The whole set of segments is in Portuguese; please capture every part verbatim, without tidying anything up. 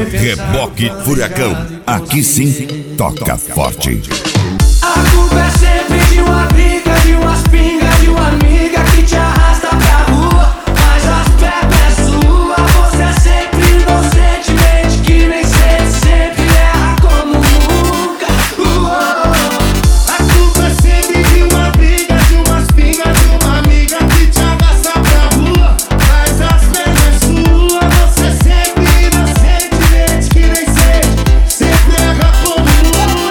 Reboque Furacão, aqui sim, toca forte. A culpa é sempre de uma briga, de umas pingas, de uma amiga que te arrasta pra rua, mas as pepas é sua. Você é sempre inocente, mente que nem sente, sempre erra como nunca. Uou. A culpa é sempre de uma briga, de umas pingas, de uma amiga que te arrasta pra rua, mas as pepas é sua. Você é sempre inocente, mente que nem sente, sempre erra como nunca.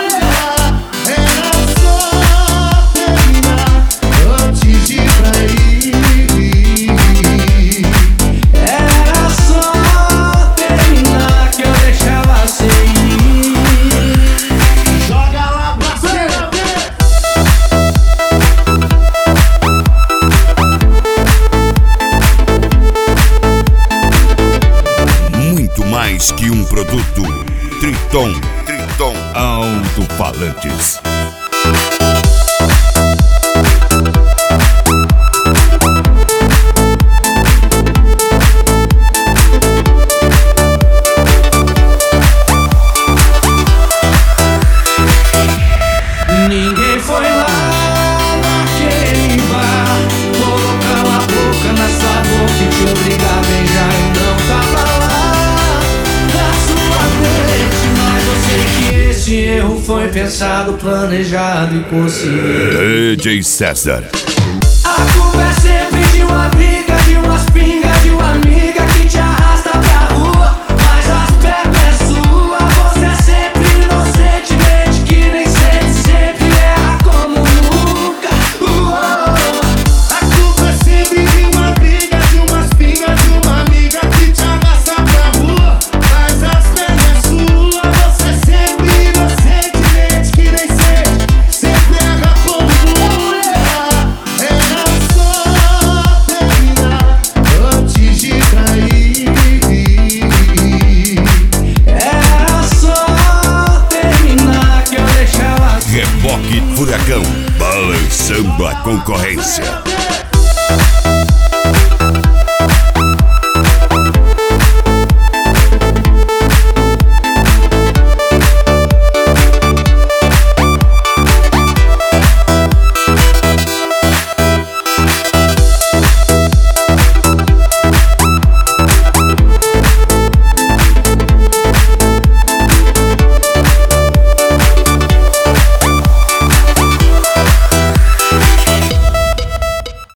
Era só terminar que eu deixava sem ir. Joga lá pra cima, Muito mais que um produto. Triton, Triton Alto-Falantes. Ninguém foi lá naquele bar, colocar uma boca na sua boca e te obrigar a beijar. Eu não tava lá da sua frente, mas eu sei que esse erro foi pensado, planejado e consciente. D J César. A culpa é sempre de uma briga, de umas pingas, de uma amiga que te arrasta pra rua, mas as pepas é sua. Você é sempre inocente, mente que nem sente, sempre erra como nunca. Uou. a culpa é sempre de uma briga, de umas pingas, de uma amiga que te arrasta pra rua, mas as penas é sua. Você é sempre inocente, mente que nem sente, sempre erra como nunca. Era só terminar antes de trair. Era só terminar que eu deixava. Reboque Furacão, balançando a concorrência.